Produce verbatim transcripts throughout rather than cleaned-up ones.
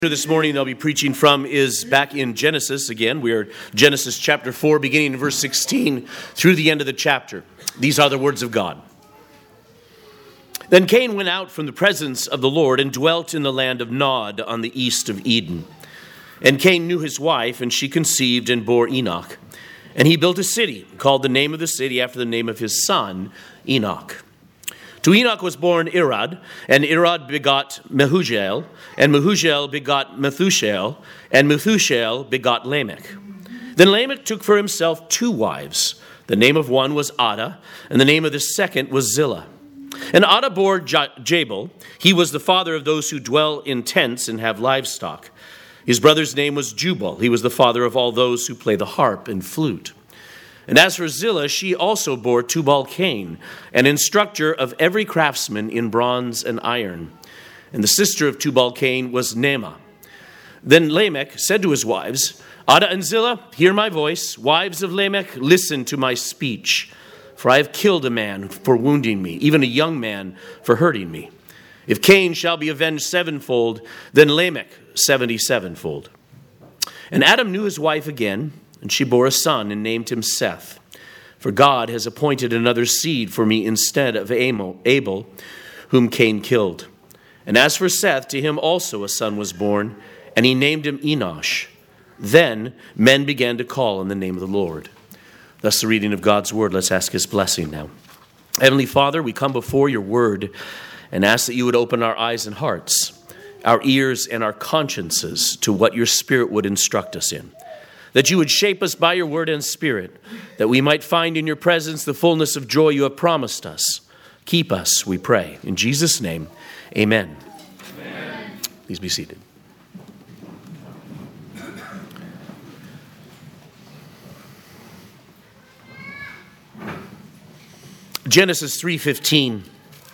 This morning I'll be preaching from is back in Genesis again. We are Genesis chapter four, beginning in verse sixteen through the end of the chapter. These are the words of God. Then Cain went out from the presence of the Lord and dwelt in the land of Nod on the east of Eden. And Cain knew his wife, and she conceived and bore Enoch. And he built a city, called the name of the city after the name of his son, Enoch. To Enoch was born Irad, and Irad begot Mehujael, and Mehujael begot Methushael, and Methushael begot Lamech. Then Lamech took for himself two wives. The name of one was Adah, and the name of the second was Zillah. And Adah bore Jabal. He was the father of those who dwell in tents and have livestock. His brother's name was Jubal. He was the father of all those who play the harp and flute. And as for Zillah, she also bore Tubal-Cain, an instructor of every craftsman in bronze and iron. And the sister of Tubal-Cain was Naamah. Then Lamech said to his wives, Adah and Zillah, hear my voice. Wives of Lamech, listen to my speech. For I have killed a man for wounding me, even a young man for hurting me. If Cain shall be avenged sevenfold, then Lamech seventy-sevenfold. And Adam knew his wife again, and she bore a son and named him Seth. For God has appointed another seed for me instead of Abel, whom Cain killed. And as for Seth, to him also a son was born, and he named him Enosh. Then men began to call on the name of the Lord. Thus the reading of God's word. Let's ask his blessing now. Heavenly Father, we come before your word and ask that you would open our eyes and hearts, our ears and our consciences to what your Spirit would instruct us in. That you would shape us by your word and spirit, that we might find in your presence the fullness of joy you have promised us. Keep us, we pray. In Jesus' name, amen. Amen. Please be seated. Genesis three fifteen.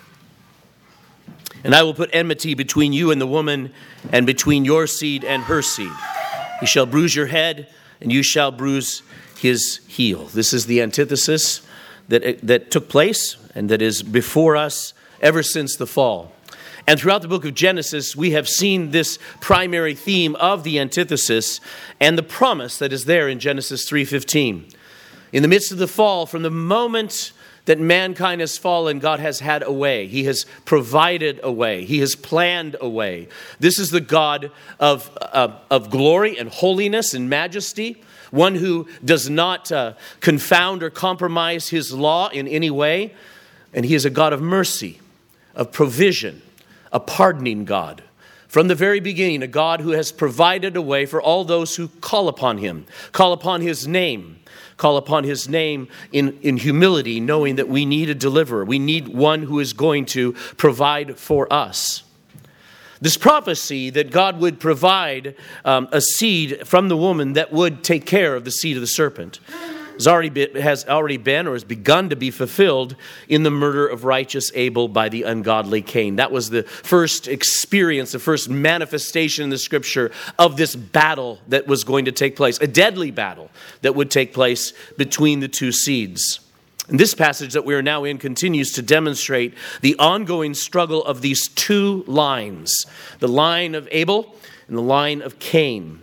And I will put enmity between you and the woman, and between your seed and her seed. He shall bruise your head, and you shall bruise his heel. This is the antithesis that, that took place and that is before us ever since the fall. And throughout the book of Genesis, we have seen this primary theme of the antithesis and the promise that is there in Genesis three fifteen. In the midst of the fall, from the moment that mankind has fallen, God has had a way. He has provided a way. He has planned a way. This is the God of, uh, of glory and holiness and majesty, one who does not uh, confound or compromise his law in any way. And he is a God of mercy, of provision, a pardoning God. From the very beginning, a God who has provided a way for all those who call upon him, call upon his name. Call upon his name in, in humility, knowing that we need a deliverer. We need one who is going to provide for us. This prophecy that God would provide um, a seed from the woman that would take care of the seed of the serpent has already been, has already been or has begun to be fulfilled in the murder of righteous Abel by the ungodly Cain. That was the first experience, the first manifestation in the scripture of this battle that was going to take place, a deadly battle that would take place between the two seeds. And this passage that we are now in continues to demonstrate the ongoing struggle of these two lines, the line of Abel and the line of Cain.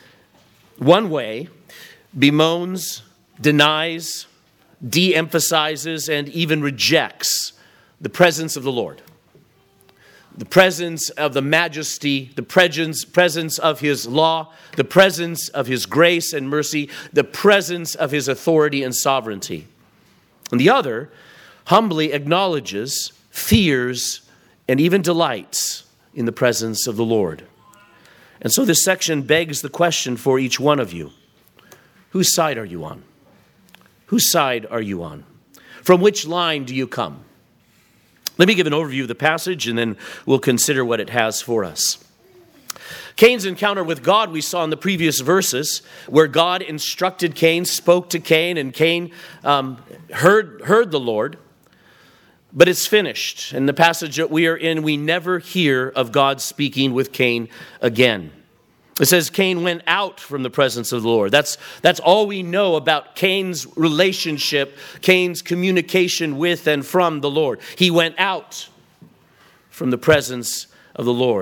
One way bemoans, denies, de-emphasizes, and even rejects the presence of the Lord. The presence of the majesty, the presence, presence of his law, the presence of his grace and mercy, the presence of his authority and sovereignty. And the other humbly acknowledges, fears, and even delights in the presence of the Lord. And so this section begs the question for each one of you. Whose side are you on? Whose side are you on? From which line do you come? Let me give an overview of the passage and then we'll consider what it has for us. Cain's encounter with God we saw in the previous verses where God instructed Cain, spoke to Cain, and Cain um, heard, heard the Lord. But it's finished. In the passage that we are in, we never hear of God speaking with Cain again. It says Cain went out from the presence of the Lord. That's, that's all we know about Cain's relationship, Cain's communication with and from the Lord. He went out from the presence of the Lord.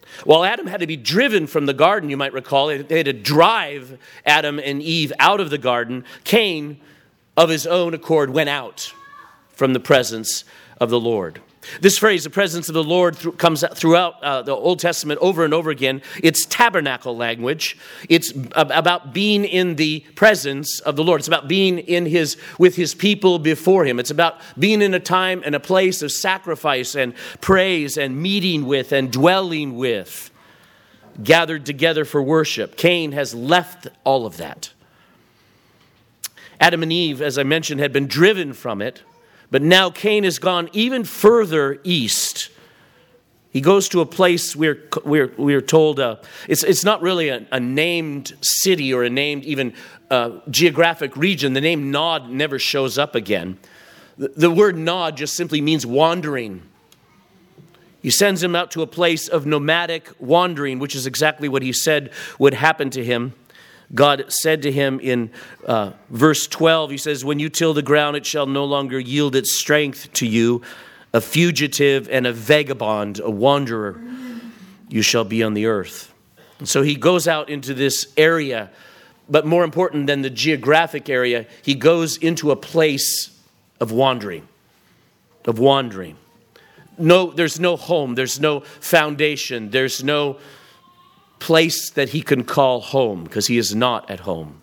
While Adam had to be driven from the garden, you might recall, they had to drive Adam and Eve out of the garden. Cain, of his own accord, went out from the presence of the Lord. This phrase, the presence of the Lord, th- comes throughout uh, the Old Testament over and over again. It's tabernacle language. It's ab- about being in the presence of the Lord. It's about being in his with his people before him. It's about being in a time and a place of sacrifice and praise and meeting with and dwelling with, gathered together for worship. Cain has left all of that. Adam and Eve, as I mentioned, had been driven from it. But now Cain has gone even further east. He goes to a place we're we're we're told uh, it's it's not really a, a named city or a named even uh, geographic region. The name Nod never shows up again. The, the word Nod just simply means wandering. He sends him out to a place of nomadic wandering, which is exactly what he said would happen to him. God said to him in uh, verse twelve, he says, when you till the ground, it shall no longer yield its strength to you. A fugitive and a vagabond, a wanderer, you shall be on the earth. And so he goes out into this area, but more important than the geographic area, he goes into a place of wandering, of wandering. No, there's no home, there's no foundation, there's no place that he can call home because he is not at home.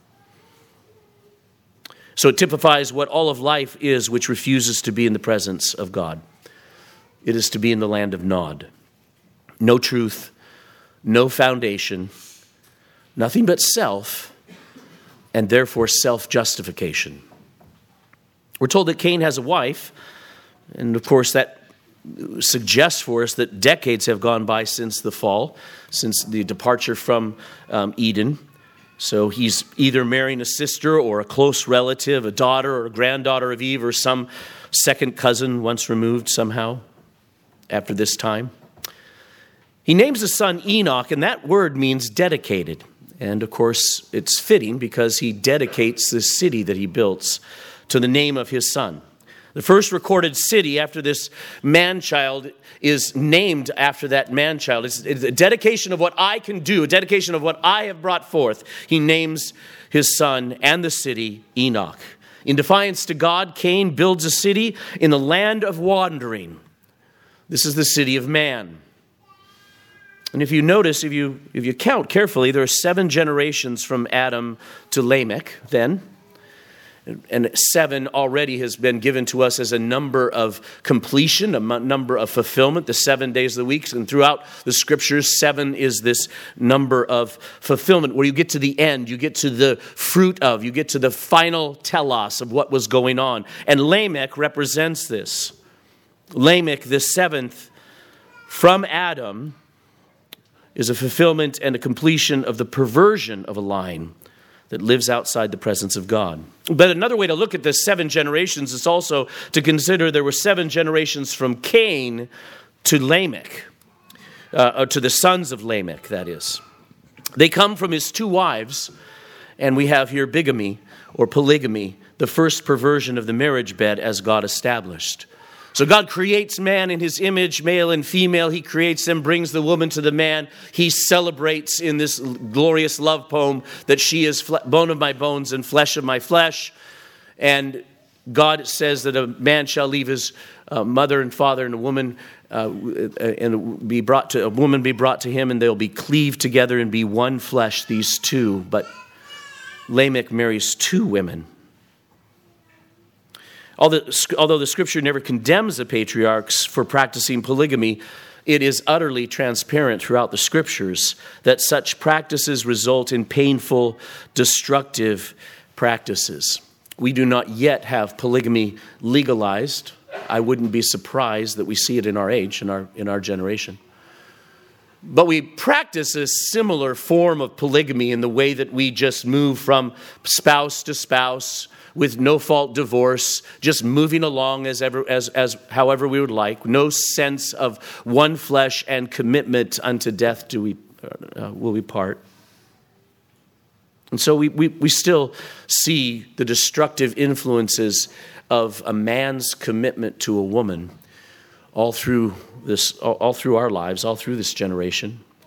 So it typifies what all of life is, which refuses to be in the presence of God. It is to be in the land of Nod. No truth, no foundation, nothing but self, and therefore self-justification. We're told that Cain has a wife, and of course that suggests for us that decades have gone by since the fall, since the departure from um, Eden. So he's either marrying a sister or a close relative, a daughter or a granddaughter of Eve, or some second cousin once removed somehow after this time. He names his son Enoch, and that word means dedicated. And of course, it's fitting because he dedicates this city that he builds to the name of his son. The first recorded city after this man-child is named after that man-child. It's a dedication of what I can do, a dedication of what I have brought forth. He names his son and the city Enoch. In defiance to God, Cain builds a city in the land of wandering. This is the city of man. And if you notice, if you if you count carefully, there are seven generations from Adam to Lamech then. And seven already has been given to us as a number of completion, a number of fulfillment, the seven days of the week. And throughout the scriptures, seven is this number of fulfillment where you get to the end, you get to the fruit of, you get to the final telos of what was going on. And Lamech represents this. Lamech, the seventh from Adam, is a fulfillment and a completion of the perversion of a line that lives outside the presence of God. But another way to look at the seven generations is also to consider there were seven generations from Cain to Lamech, uh, or to the sons of Lamech, that is. They come from his two wives, and we have here bigamy or polygamy, the first perversion of the marriage bed as God established. So God creates man in his image, male and female. He creates them, brings the woman to the man. He celebrates in this glorious love poem that she is bone of my bones and flesh of my flesh. And God says that a man shall leave his uh, mother and father, and a woman uh, and be brought to a woman be brought to him, and they'll be cleaved together and be one flesh. These two, but Lamech marries two women. Although the scripture never condemns the patriarchs for practicing polygamy, it is utterly transparent throughout the scriptures that such practices result in painful, destructive practices. We do not yet have polygamy legalized. I wouldn't be surprised that we see it in our age, in our in our generation. But we practice a similar form of polygamy in the way that we just move from spouse to spouse, with no fault divorce, just moving along as ever as as however we would like, no sense of one flesh and commitment unto death do we uh, will we part. And so we, we we still see the destructive influences of a man's commitment to a woman all through this all, all through our lives, all through this generation.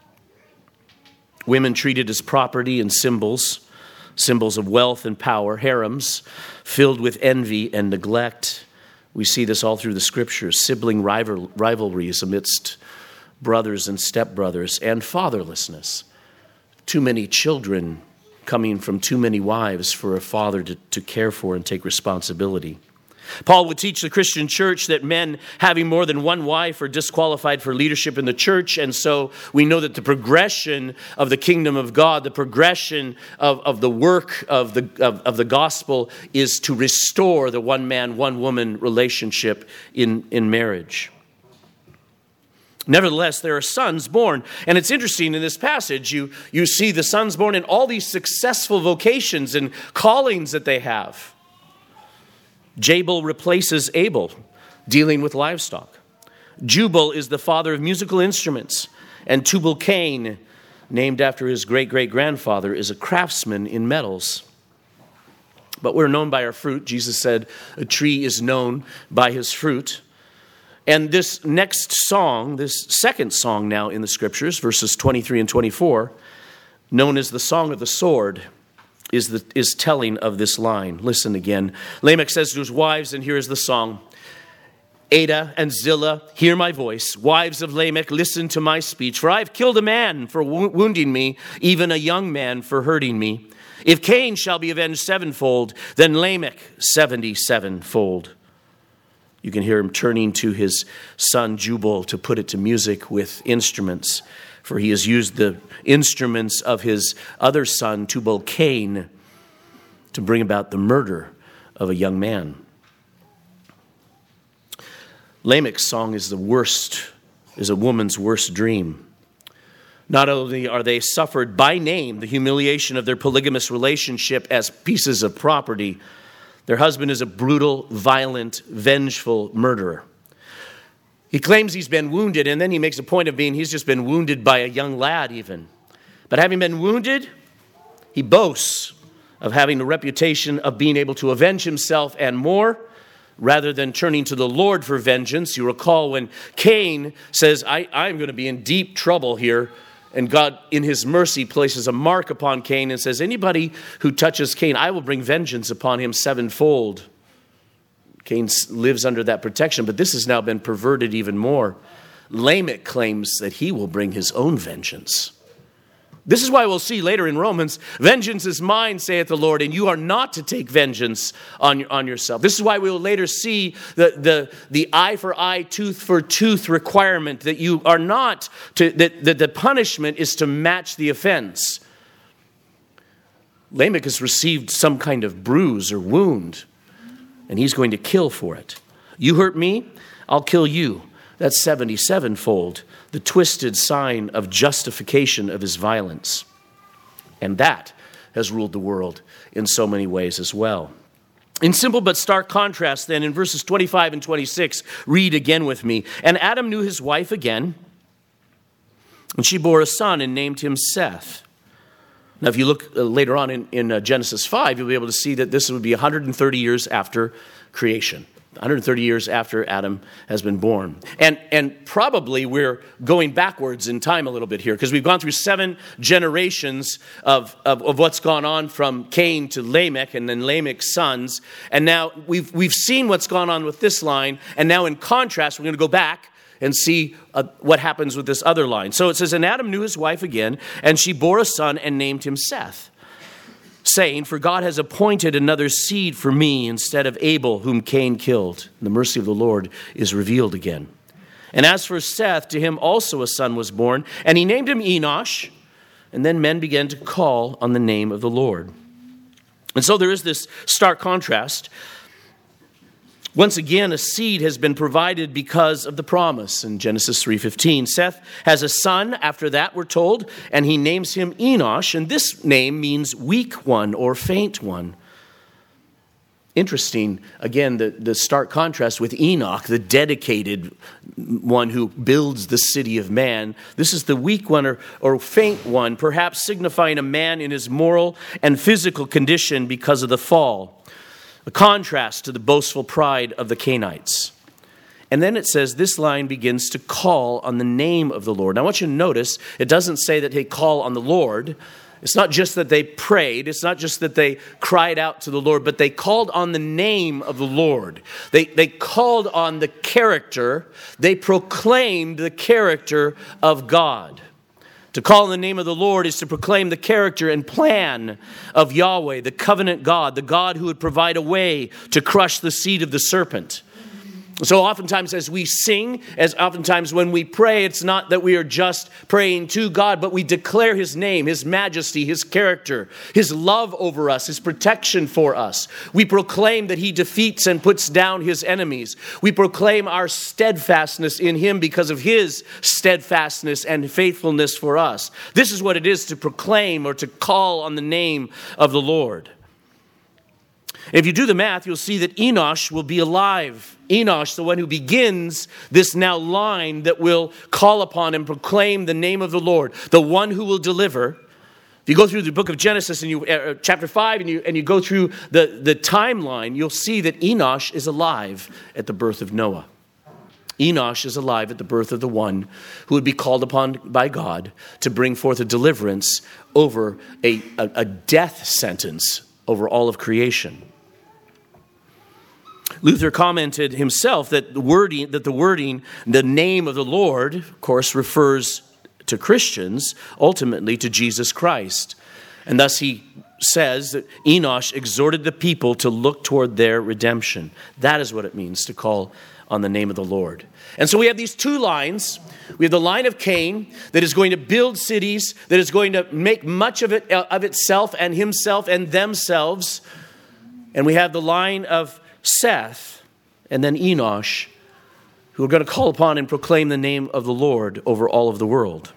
Women treated as property and symbols, symbols of wealth and power, harems filled with envy and neglect. We see this all through the scriptures, sibling rival, rivalries amidst brothers and stepbrothers, and fatherlessness. Too many children coming from too many wives for a father to, to care for and take responsibility. Paul would teach the Christian church that men having more than one wife are disqualified for leadership in the church. And so we know that the progression of the kingdom of God, the progression of, of the work of the, of, of the gospel is to restore the one man, one woman relationship in, in marriage. Nevertheless, there are sons born. And it's interesting in this passage, you, you see the sons born in all these successful vocations and callings that they have. Jabal replaces Abel, dealing with livestock. Jubal is the father of musical instruments. And Tubal-Cain, named after his great-great-grandfather, is a craftsman in metals. But we're known by our fruit. Jesus said a tree is known by his fruit. And this next song, this second song now in the scriptures, verses twenty-three and twenty-four, known as the Song of the Sword, is the is telling of this line. Listen again. Lamech says to his wives, and here is the song. Adah and Zillah, hear my voice. Wives of Lamech, listen to my speech. For I have killed a man for wo- wounding me, even a young man for hurting me. If Cain shall be avenged sevenfold, then Lamech seventy-sevenfold. You can hear him turning to his son Jubal to put it to music with instruments, for he has used the instruments of his other son, Tubal-Cain, to bring about the murder of a young man. Lamech's song is the worst, is a woman's worst dream. Not only are they suffered by name the humiliation of their polygamous relationship as pieces of property, their husband is a brutal, violent, vengeful murderer. He claims he's been wounded, and then he makes a point of being he's just been wounded by a young lad even. But having been wounded, he boasts of having a reputation of being able to avenge himself and more, rather than turning to the Lord for vengeance. You recall when Cain says, I, I'm going to be in deep trouble here. And God, in his mercy, places a mark upon Cain and says, anybody who touches Cain, I will bring vengeance upon him sevenfold. Cain lives under that protection, but this has now been perverted even more. Lamech claims that he will bring his own vengeance. This is why we'll see later in Romans, vengeance is mine, saith the Lord, and you are not to take vengeance on, on yourself. This is why we will later see the, the, the eye for eye, tooth for tooth requirement, that you are not, to that, that the punishment is to match the offense. Lamech has received some kind of bruise or wound, and he's going to kill for it. You hurt me, I'll kill you. That's seventy-sevenfold, the twisted sign of justification of his violence. And that has ruled the world in so many ways as well. In simple but stark contrast, then, in verses twenty-five and twenty-six, read again with me. And Adam knew his wife again, and she bore a son and named him Seth. Now, if you look uh, later on in, in uh, Genesis five, you'll be able to see that this would be one hundred thirty years after creation. one hundred thirty years after Adam has been born. And, and probably we're going backwards in time a little bit here, because we've gone through seven generations of, of, of what's gone on from Cain to Lamech and then Lamech's sons. And now we've, we've seen what's gone on with this line. And now in contrast, we're going to go back and see uh, what happens with this other line. So it says, and Adam knew his wife again, and she bore a son and named him Seth, saying, for God has appointed another seed for me instead of Abel, whom Cain killed. And the mercy of the Lord is revealed again. And as for Seth, to him also a son was born, and he named him Enosh. And then men began to call on the name of the Lord. And so there is this stark contrast. Once again, a seed has been provided because of the promise in Genesis three fifteen. Seth has a son after that, we're told, and he names him Enosh, and this name means weak one or faint one. Interesting, again, the, the stark contrast with Enoch, the dedicated one who builds the city of man. This is the weak one or, or faint one, perhaps signifying a man in his moral and physical condition because of the fall. A contrast to the boastful pride of the Cainites. And then it says this line begins to call on the name of the Lord. Now I want you to notice, it doesn't say that they call on the Lord. It's not just that they prayed. It's not just that they cried out to the Lord, but they called on the name of the Lord. They, they called on the character. They proclaimed the character of God. To call on the name of the Lord is to proclaim the character and plan of Yahweh, the covenant God, the God who would provide a way to crush the seed of the serpent. So oftentimes as we sing, as oftentimes when we pray, it's not that we are just praying to God, but we declare His name, His majesty, His character, His love over us, His protection for us. We proclaim that He defeats and puts down His enemies. We proclaim our steadfastness in Him because of His steadfastness and faithfulness for us. This is what it is to proclaim or to call on the name of the Lord. If you do the math, you'll see that Enosh will be alive. Enosh, the one who begins this now line that will call upon and proclaim the name of the Lord, the one who will deliver. If you go through the book of Genesis, and you, uh, chapter five, and you, and you go through the, the timeline, you'll see that Enosh is alive at the birth of Noah. Enosh is alive at the birth of the one who would be called upon by God to bring forth a deliverance over a, a, a death sentence over all of creation. Luther commented himself that the wording, that the wording, the name of the Lord, of course, refers to Christians, ultimately to Jesus Christ. And thus he says that Enosh exhorted the people to look toward their redemption. That is what it means to call on the name of the Lord. And so we have these two lines. We have the line of Cain that is going to build cities, that is going to make much of it of itself and himself and themselves. And we have the line of Seth, and then Enosh, who are going to call upon and proclaim the name of the Lord over all of the world.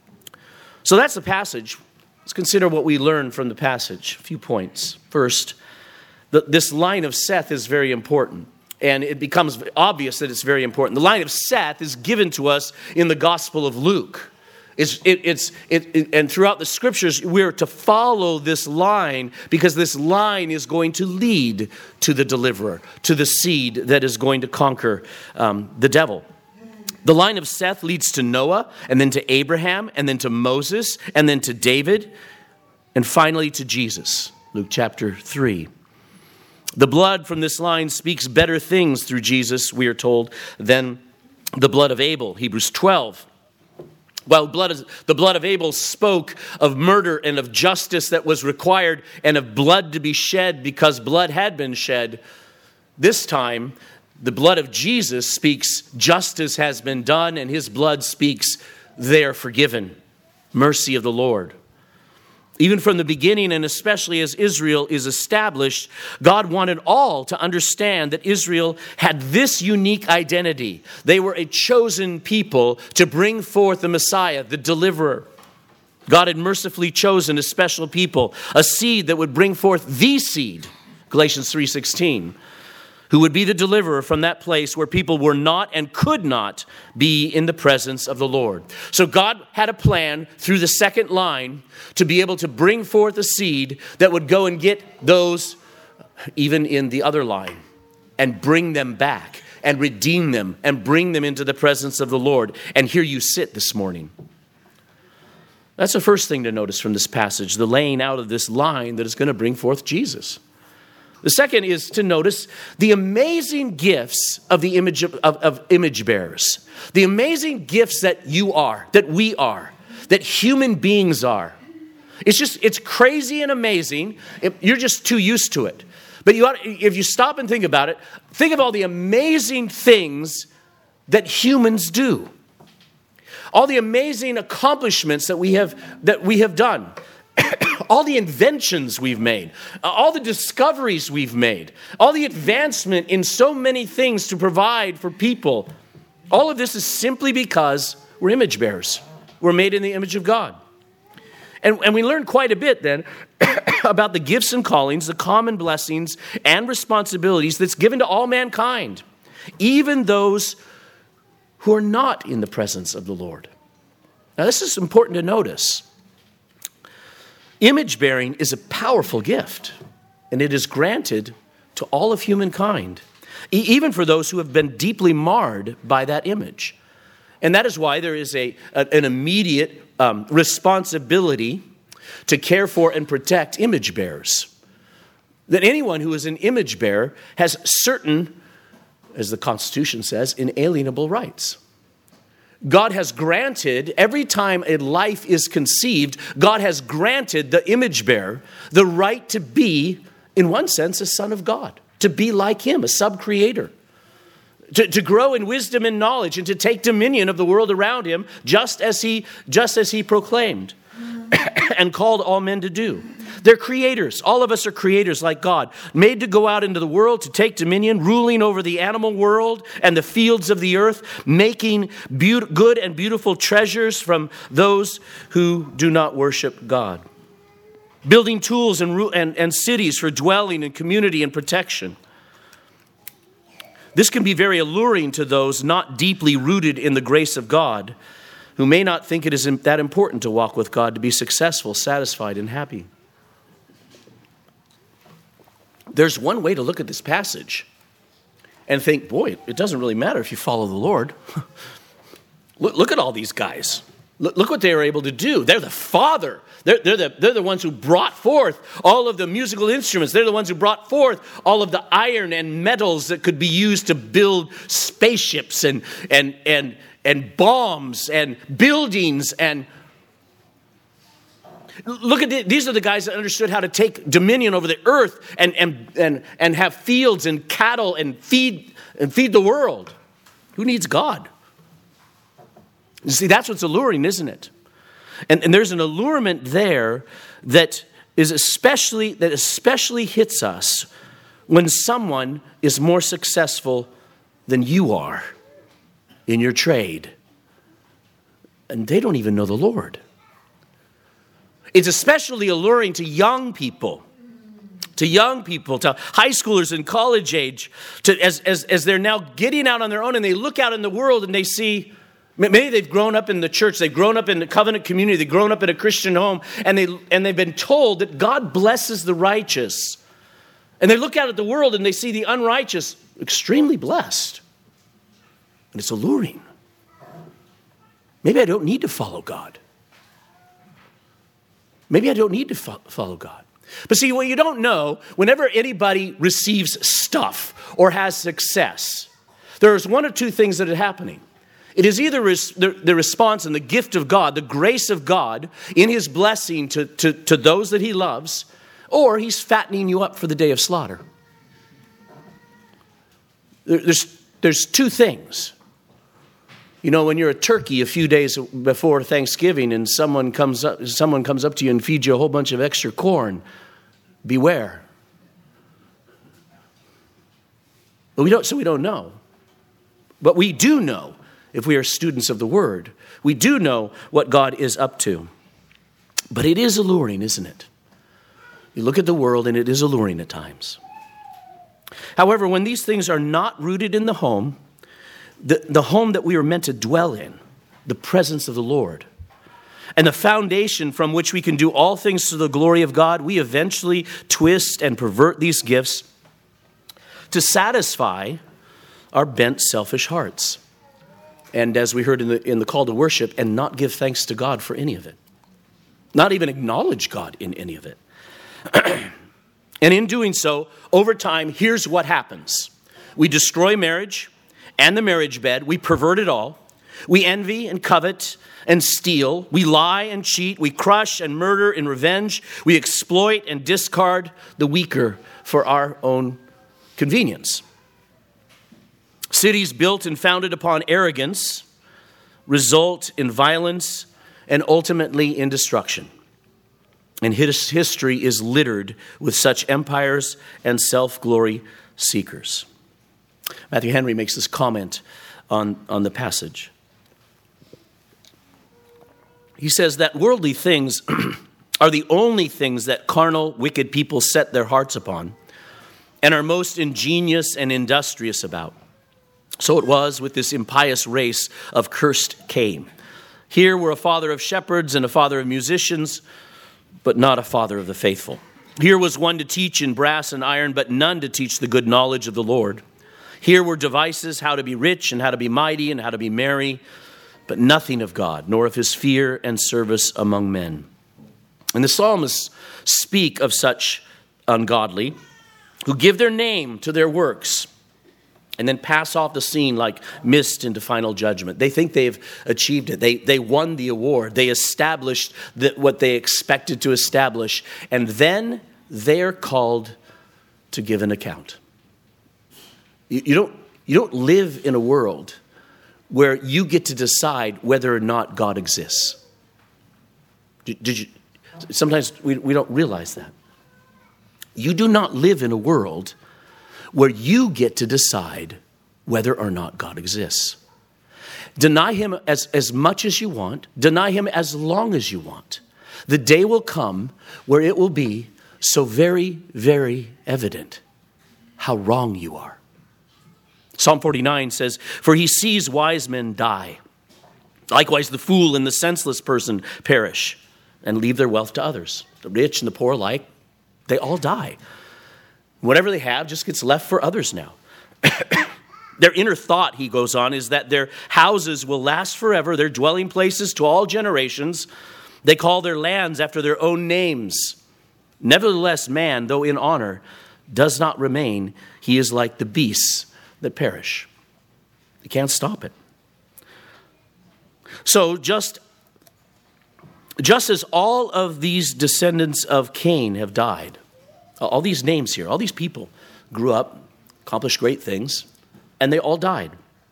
So that's the passage. Let's consider what we learn from the passage. A few points. First, the, this line of Seth is very important, and it becomes obvious that it's very important. The line of Seth is given to us in the Gospel of Luke. It's, it, it's, it, it, and throughout the scriptures, we're to follow this line because this line is going to lead to the deliverer, to the seed that is going to conquer um, the devil. The line of Seth leads to Noah, and then to Abraham, and then to Moses, and then to David, and finally to Jesus. Luke chapter three. The blood from this line speaks better things through Jesus, we are told, than the blood of Abel. Hebrews twelve. While blood is, the blood of Abel spoke of murder and of justice that was required and of blood to be shed because blood had been shed, this time the blood of Jesus speaks justice has been done, and his blood speaks they are forgiven. Mercy of the Lord. Even from the beginning, and especially as Israel is established, God wanted all to understand that Israel had this unique identity. They were a chosen people to bring forth the Messiah, the deliverer. God had mercifully chosen a special people, a seed that would bring forth the seed, Galatians three sixteen, who would be the deliverer from that place where people were not and could not be in the presence of the Lord. So God had a plan through the second line to be able to bring forth a seed that would go and get those even in the other line and bring them back and redeem them and bring them into the presence of the Lord. And here you sit this morning. That's the first thing to notice from this passage, the laying out of this line that is going to bring forth Jesus. The second is to notice the amazing gifts of the image of, of, of image bearers. The amazing gifts that you are, that we are, that human beings are. It's just, it's crazy and amazing. You're just too used to it. But you ought, if you stop and think about it, think of all the amazing things that humans do. All the amazing accomplishments that we have, that we have done. All the inventions we've made, all the discoveries we've made, all the advancement in so many things to provide for people. All of this is simply because we're image bearers. We're made in the image of God. And, and we learn quite a bit then about the gifts and callings, the common blessings and responsibilities that's given to all mankind, even those who are not in the presence of the Lord. Now, this is important to notice. Image bearing is a powerful gift, and it is granted to all of humankind. e- even for those who have been deeply marred by that image. And that is why there is a, a an immediate um, responsibility to care for and protect image bearers. That anyone who is an image bearer has certain, as the Constitution says, inalienable rights. God has granted, every time a life is conceived, God has granted the image bearer the right to be, in one sense, a son of God, to be like him, a sub-creator, to, to grow in wisdom and knowledge, and to take dominion of the world around him, just as he, just as he proclaimed and called all men to do. They're creators. All of us are creators like God, made to go out into the world, to take dominion, ruling over the animal world and the fields of the earth, making be- good and beautiful treasures from those who do not worship God. Building tools and, ru- and, and cities for dwelling and community and protection. This can be very alluring to those not deeply rooted in the grace of God, who may not think it is that important to walk with God, to be successful, satisfied, and happy. There's one way to look at this passage and think, boy, it doesn't really matter if you follow the Lord. look, look at all these guys. Look, look what they were able to do. They're the father. They're, they're, the, they're the ones who brought forth all of the musical instruments. They're the ones who brought forth all of the iron and metals that could be used to build spaceships and and and and bombs and buildings. And look at the, these are the guys that understood how to take dominion over the earth and and and and have fields and cattle and feed and feed the world. Who needs God? You see, that's what's alluring, isn't it? And, and there's an allurement there that is especially that especially hits us when someone is more successful than you are in your trade, and they don't even know the Lord. It's especially alluring to young people, to young people, to high schoolers in college age, to as as as they're now getting out on their own and they look out in the world and they see. Maybe they've grown up in the church, they've grown up in the covenant community, they've grown up in a Christian home, and, they, and they've been told that God blesses the righteous. And they look out at the world and they see the unrighteous extremely blessed. And it's alluring. Maybe I don't need to follow God. Maybe I don't need to fo- follow God. But see, what you don't know, whenever anybody receives stuff or has success, there's one or two things that are happening. It is either res- the, the response and the gift of God, the grace of God in his blessing to, to, to those that he loves, or he's fattening you up for the day of slaughter. There, there's, there's two things. You know, when you're a turkey a few days before Thanksgiving and someone comes up, someone comes up to you and feeds you a whole bunch of extra corn, beware. But we don't, so we don't know. But we do know. If we are students of the Word, we do know what God is up to. But it is alluring, isn't it? You look at the world and it is alluring at times. However, when these things are not rooted in the home, the, the home that we are meant to dwell in, the presence of the Lord, and the foundation from which we can do all things to the glory of God, we eventually twist and pervert these gifts to satisfy our bent, selfish hearts. And as we heard in the in the call to worship, and not give thanks to God for any of it. Not even acknowledge God in any of it. And in doing so, over time, here's what happens. We destroy marriage and the marriage bed. We pervert it all. We envy and covet and steal. We lie and cheat. We crush and murder in revenge. We exploit and discard the weaker for our own convenience. Cities built and founded upon arrogance result in violence and ultimately in destruction. And his history is littered with such empires and self-glory seekers. Matthew Henry makes this comment on, on the passage. He says that worldly things are the only things that carnal, wicked people set their hearts upon and are most ingenious and industrious about. So it was with this impious race of cursed Cain. Here were a father of shepherds and a father of musicians, but not a father of the faithful. Here was one to teach in brass and iron, but none to teach the good knowledge of the Lord. Here were devices how to be rich and how to be mighty and how to be merry, but nothing of God, nor of his fear and service among men. And the psalmists speak of such ungodly who give their name to their works and then pass off the scene like mist into final judgment. They think they've achieved it. They, they won the award. They established the, what they expected to establish. And then they're called to give an account. You, you don't, you don't live in a world where you get to decide whether or not God exists. Did, did you? Sometimes we, we don't realize that. You do not live in a world where you get to decide whether or not God exists. Deny him as, as much as you want. Deny him as long as you want. The day will come where it will be so very, very evident how wrong you are. Psalm forty-nine says, "For he sees wise men die. Likewise the fool and the senseless person perish and leave their wealth to others." The rich and the poor alike, they all die. Whatever they have just gets left for others now. Their inner thought, he goes on, is that their houses will last forever, their dwelling places to all generations. They call their lands after their own names. Nevertheless, man, though in honor, does not remain. He is like the beasts that perish. You can't stop it. So just, just as all of these descendants of Cain have died, all these names here, all these people grew up, accomplished great things, and they all died.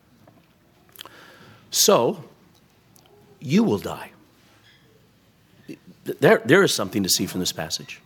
So, you will die. There, there is something to see from this passage.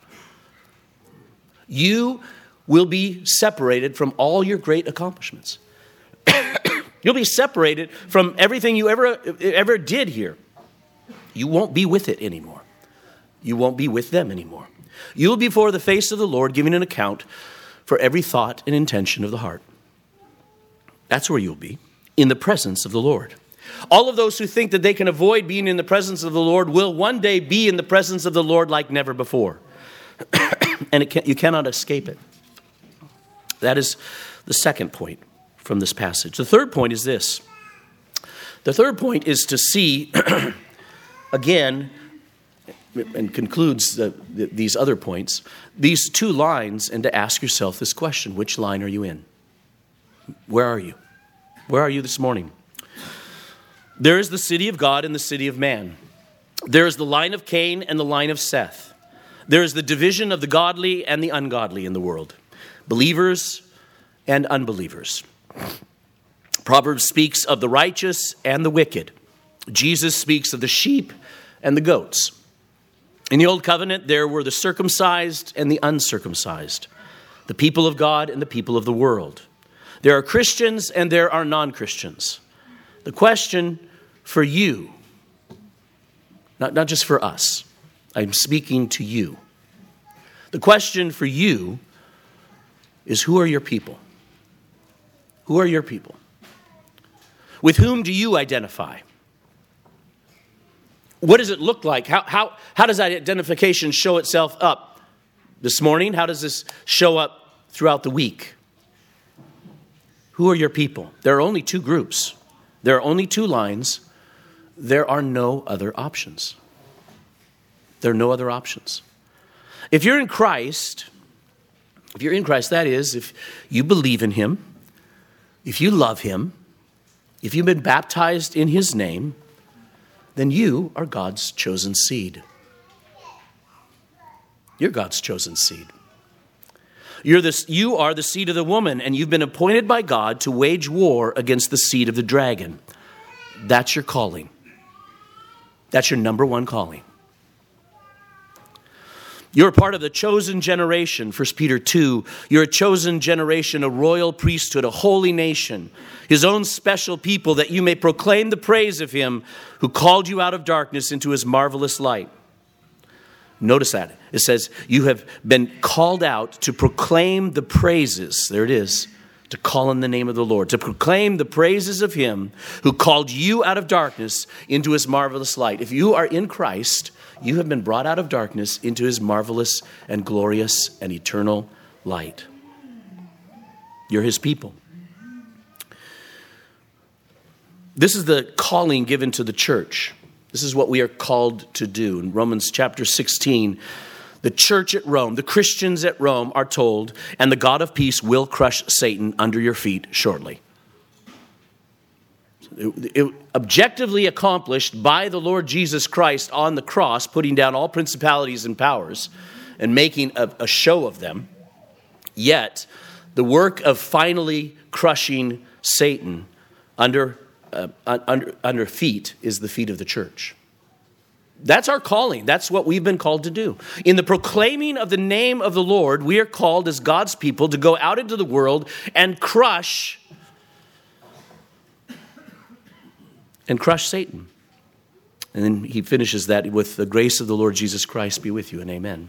You will be separated from all your great accomplishments. You'll be separated from everything you ever, ever did here. You won't be with it anymore. You won't be with them anymore. You'll be before the face of the Lord giving an account for every thought and intention of the heart. That's where you'll be, in the presence of the Lord. All of those who think that they can avoid being in the presence of the Lord will one day be in the presence of the Lord like never before. And it can, you cannot escape it. That is the second point from this passage. The third point is this. The third point is to see, again, and concludes the, the, these other points, these two lines, and to ask yourself this question: which line are you in? Where are you? Where are you this morning? There is the city of God and the city of man. There is the line of Cain and the line of Seth. There is the division of the godly and the ungodly in the world, believers and unbelievers. Proverbs speaks of the righteous and the wicked. Jesus speaks of the sheep and the goats. In the Old Covenant, there were the circumcised and the uncircumcised, the people of God and the people of the world. There are Christians and there are non-Christians. The question for you, not, not just for us, I'm speaking to you. The question for you is, who are your people? Who are your people? With whom do you identify? What does it look like? How, how, how does that identification show itself up this morning? How does this show up throughout the week? Who are your people? There are only two groups. There are only two lines. There are no other options. There are no other options. If you're in Christ, if you're in Christ, that is, if you believe in him, if you love him, if you've been baptized in his name, then you are God's chosen seed. You're God's chosen seed. You're this, you are the seed of the woman, and you've been appointed by God to wage war against the seed of the dragon. That's your calling. That's your number one calling. You're a part of the chosen generation, First Peter two. You're a chosen generation, a royal priesthood, a holy nation, his own special people, that you may proclaim the praise of him who called you out of darkness into his marvelous light. Notice that. It says you have been called out to proclaim the praises. There it is. To call in the name of the Lord. To proclaim the praises of him who called you out of darkness into his marvelous light. If you are in Christ, you have been brought out of darkness into his marvelous and glorious and eternal light. You're his people. This is the calling given to the church. This is what we are called to do. In Romans chapter sixteen, the church at Rome, the Christians at Rome are told, and the God of peace will crush Satan under your feet shortly. It, it, objectively accomplished by the Lord Jesus Christ on the cross, putting down all principalities and powers and making a, a show of them. Yet, the work of finally crushing Satan under, uh, under, under feet is the feet of the church. That's our calling. That's what we've been called to do. In the proclaiming of the name of the Lord, we are called as God's people to go out into the world and crush and crush Satan. And then he finishes that with the grace of the Lord Jesus Christ be with you, and amen.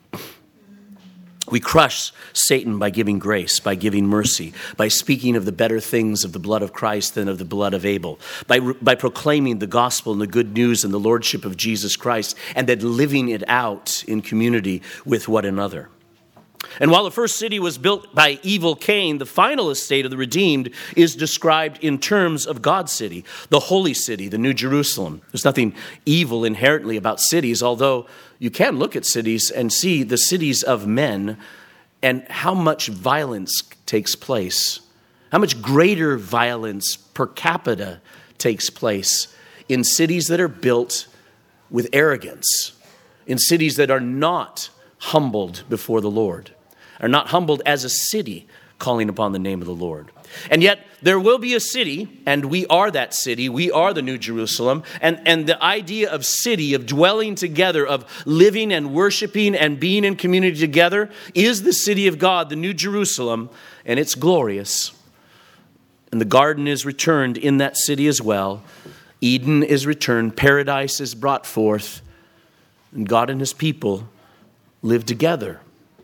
We crush Satan by giving grace, by giving mercy, by speaking of the better things of the blood of Christ than of the blood of Abel, by, by proclaiming the gospel and the good news and the lordship of Jesus Christ, and then living it out in community with one another. And while the first city was built by evil Cain, the final estate of the redeemed is described in terms of God's city, the holy city, the New Jerusalem. There's nothing evil inherently about cities, although you can look at cities and see the cities of men and how much violence takes place, how much greater violence per capita takes place in cities that are built with arrogance, in cities that are not humbled before the Lord, are not humbled as a city calling upon the name of the Lord. And yet there will be a city, and we are that city. We are the New Jerusalem. And, and the idea of city, of dwelling together, of living and worshiping and being in community together is the city of God, the New Jerusalem, and it's glorious. And the garden is returned in that city as well. Eden is returned. Paradise is brought forth. And God and his people live together.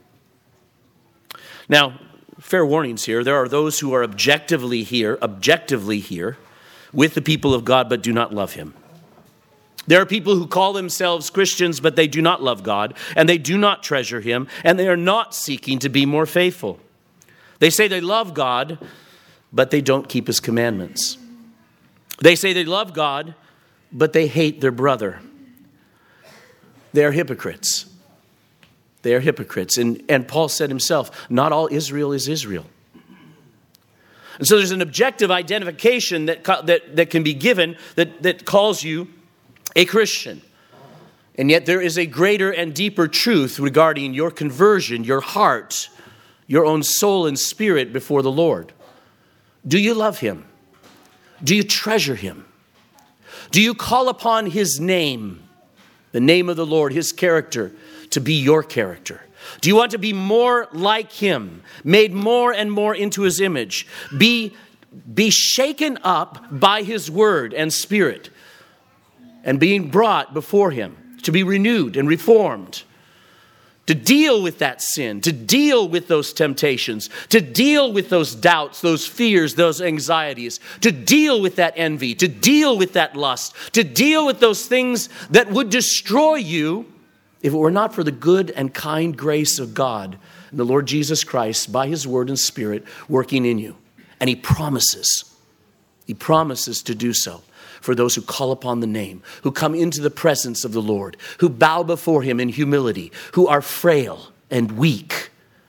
Now, fair warnings here. There are those who are objectively here, objectively here with the people of God, but do not love him. There are people who call themselves Christians, but they do not love God, and they do not treasure him, and they are not seeking to be more faithful. They say they love God, but they don't keep his commandments. They say they love God, but they hate their brother. They are hypocrites. They are hypocrites. And, and Paul said himself, not all Israel is Israel. And so there's an objective identification that, that, that can be given that, that calls you a Christian. And yet there is a greater and deeper truth regarding your conversion, your heart, your own soul and spirit before the Lord. Do you love him? Do you treasure him? Do you call upon his name, the name of the Lord, his character, to be your character? Do you want to be more like him, made more and more into his image? Be, be shaken up by his word and spirit and being brought before him to be renewed and reformed, to deal with that sin, to deal with those temptations, to deal with those doubts, those fears, those anxieties, to deal with that envy, to deal with that lust, to deal with those things that would destroy you if it were not for the good and kind grace of God and the Lord Jesus Christ by his word and spirit working in you. And he promises, he promises to do so for those who call upon the name, who come into the presence of the Lord, who bow before him in humility, who are frail and weak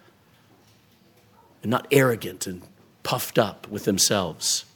and not arrogant and puffed up with themselves.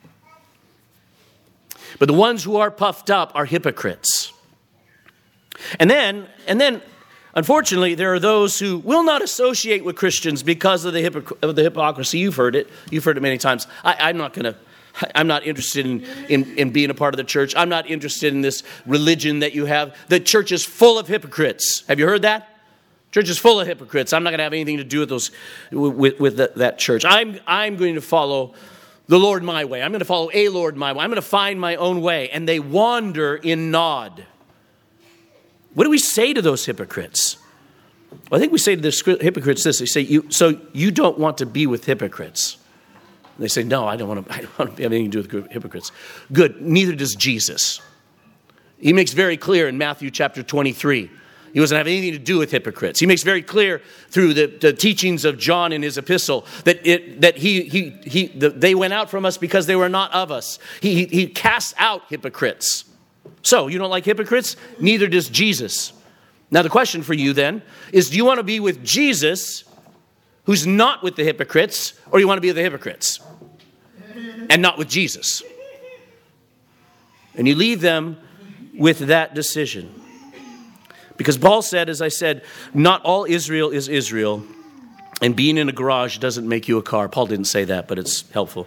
But the ones who are puffed up are hypocrites. And then, and then, unfortunately, there are those who will not associate with Christians because of the, hypocr- of the hypocrisy. You've heard it. You've heard it many times. I, I'm not going to, I'm not interested in, in, in being a part of the church. I'm not interested in this religion that you have. The church is full of hypocrites. Have you heard that? Church is full of hypocrites. I'm not going to have anything to do with those, with, with the, that church. I'm, I'm going to follow the Lord my way. I'm going to follow a Lord my way. I'm going to find my own way. And they wander in nod. What do we say to those hypocrites? Well, I think we say to the hypocrites this. They say, "You so you don't want to be with hypocrites." And they say, "No, I don't want to. I don't want to have anything to do with hypocrites." Good. Neither does Jesus. He makes very clear in Matthew chapter twenty-three. He doesn't have anything to do with hypocrites. He makes very clear through the, the teachings of John in his epistle that it that he he he the, they went out from us because they were not of us. He, he he casts out hypocrites. So you don't like hypocrites? Neither does Jesus. Now the question for you then is: do you want to be with Jesus, who's not with the hypocrites, or you want to be with the hypocrites and not with Jesus? And you leave them with that decision. Because Paul said, as I said, not all Israel is Israel, and being in a garage doesn't make you a car. Paul didn't say that, but it's helpful.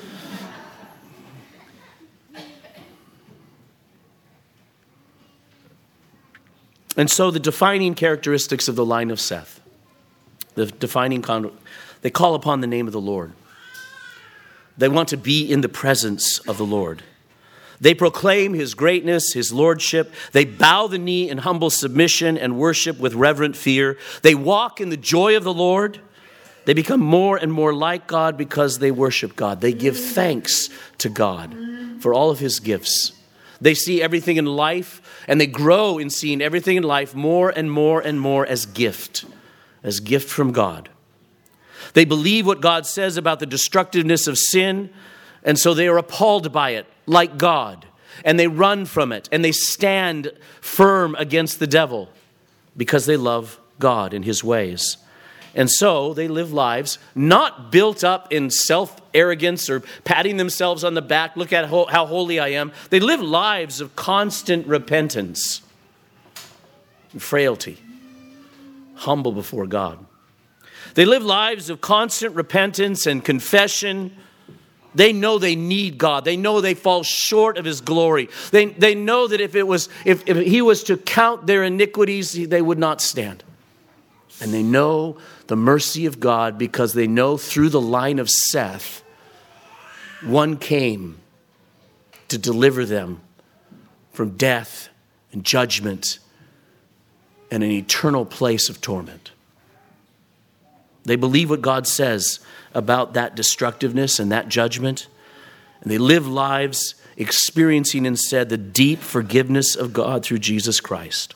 And so the defining characteristics of the line of Seth, the defining con- they call upon the name of the Lord. They want to be in the presence of the Lord. They proclaim his greatness, his lordship. They bow the knee in humble submission and worship with reverent fear. They walk in the joy of the Lord. They become more and more like God because they worship God. They give thanks to God for all of his gifts. They see everything in life, and they grow in seeing everything in life more and more and more as gift, as gift from God. They believe what God says about the destructiveness of sin, and so they are appalled by it, like God, and they run from it, and they stand firm against the devil because they love God and his ways. And so they live lives not built up in self-arrogance or patting themselves on the back, look at how holy I am. They live lives of constant repentance and frailty, humble before God. They live lives of constant repentance and confession. They know they need God. They know they fall short of his glory. They, they know that if it was if, if he was to count their iniquities, they would not stand. And they know the mercy of God because they know through the line of Seth, one came to deliver them from death and judgment and an eternal place of torment. They believe what God says about that destructiveness and that judgment. And they live lives experiencing instead the deep forgiveness of God through Jesus Christ.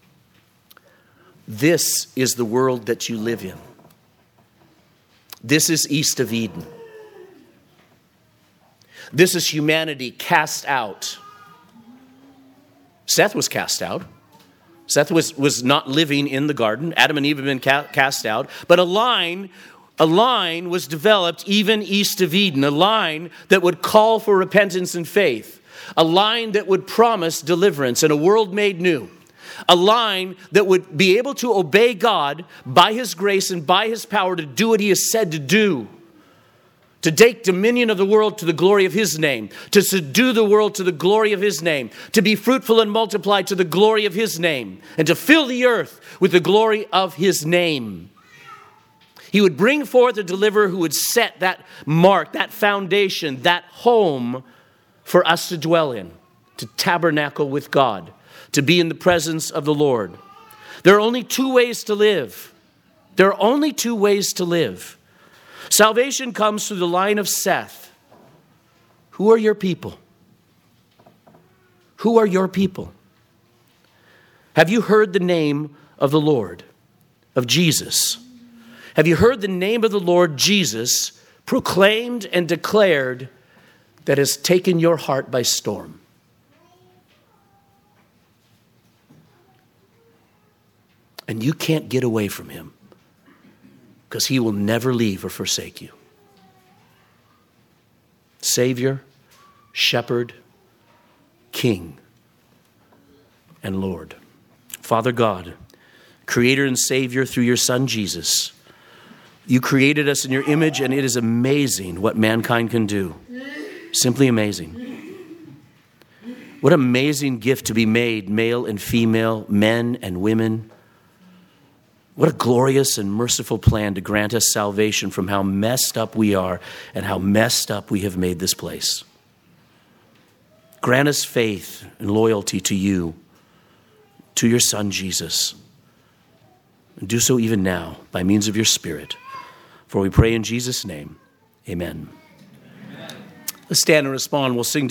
This is the world that you live in. This is east of Eden. This is humanity cast out. Seth was cast out. Seth was, was not living in the garden. Adam and Eve had been ca- cast out. But a line, a line was developed even east of Eden. A line that would call for repentance and faith. A line that would promise deliverance and a world made new. A line that would be able to obey God by his grace and by his power to do what he has said to do. To take dominion of the world to the glory of his name. To subdue the world to the glory of his name. To be fruitful and multiply to the glory of his name. And to fill the earth with the glory of his name. He would bring forth a deliverer who would set that mark, that foundation, that home for us to dwell in. To tabernacle with God. To be in the presence of the Lord. There are only two ways to live. There are only two ways to live. Salvation comes through the line of Seth. Who are your people? Who are your people? Have you heard the name of the Lord, of Jesus? Have you heard the name of the Lord Jesus proclaimed and declared that has taken your heart by storm? And you can't get away from him. Because he will never leave or forsake you. Savior, Shepherd, King, and Lord. Father God, Creator and Savior through your Son Jesus. You created us in your image, and it is amazing what mankind can do. Simply amazing. What an amazing gift to be made, male and female, men and women. What a glorious and merciful plan to grant us salvation from how messed up we are and how messed up we have made this place. Grant us faith and loyalty to you, to your Son Jesus. And do so even now by means of your Spirit. For we pray in Jesus' name, amen. Amen. Let's stand and respond. We'll sing